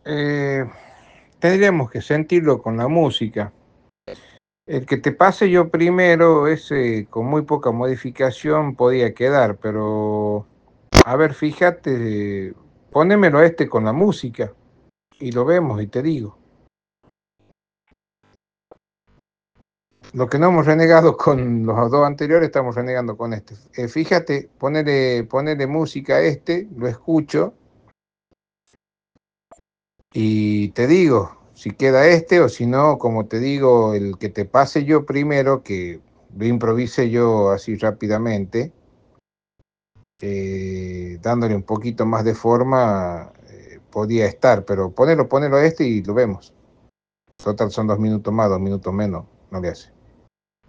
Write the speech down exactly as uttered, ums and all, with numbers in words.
Eh, Tendríamos que sentirlo con la música. El que te pase yo primero, ese con muy poca modificación podía quedar, pero a ver, fíjate, ponémelo a este con la música y lo vemos y te digo. Lo que no hemos renegado con los dos anteriores, estamos renegando con este. Eh, fíjate, ponele, ponele música a este, lo escucho y te digo si queda este o si no, como te digo, el que te pase yo primero, que lo improvise yo así rápidamente, eh, dándole un poquito más de forma, eh, podía estar, pero ponelo, ponelo a este y lo vemos. Total son dos minutos más, dos minutos menos, no le hace.